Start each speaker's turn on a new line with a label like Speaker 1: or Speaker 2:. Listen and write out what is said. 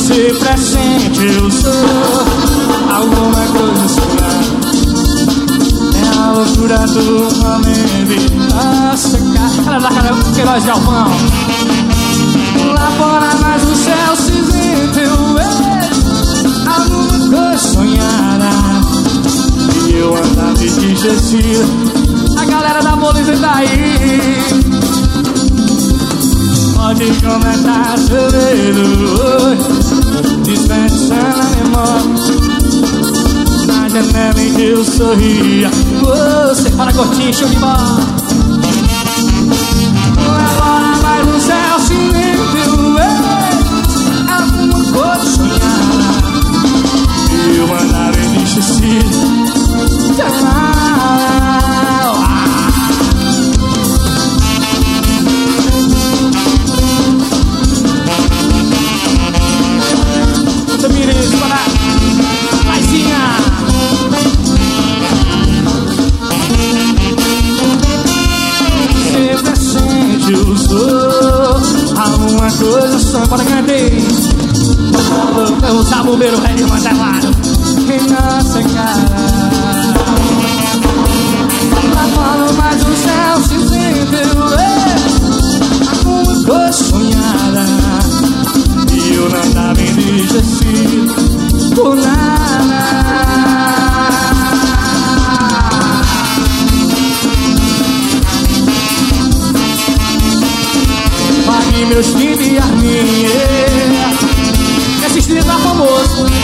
Speaker 1: você pressente, eu sou alguma coisa sonhada. É a loucura do momento a secar. Ela dá cara que nós Galvão. Lá fora mais o céu cinzento eu vejo alguma coisa sonhada. E eu andava enrijecido. A galera da Bolívia tá aí. Pode comentar seu dedo, dispensando a memória. Na janela em que eu sorria, você fala curtinho, show de bola. Agora mais no céu cinzento eu vejo alguma coisa sonhada. E eu andava enrijecido de amar. Tamires para Laizinha. Sempre acende o sol. Alguma coisa só para cantar. Eu usar o bombeiro velho martelado em nossa cara. Lá fora mais o céu cinzento eu vejo alguma coisa sonhada. E eu não andava enrijecido por nada. Pague meus 30 e as minhas. Esse estilo tá famoso.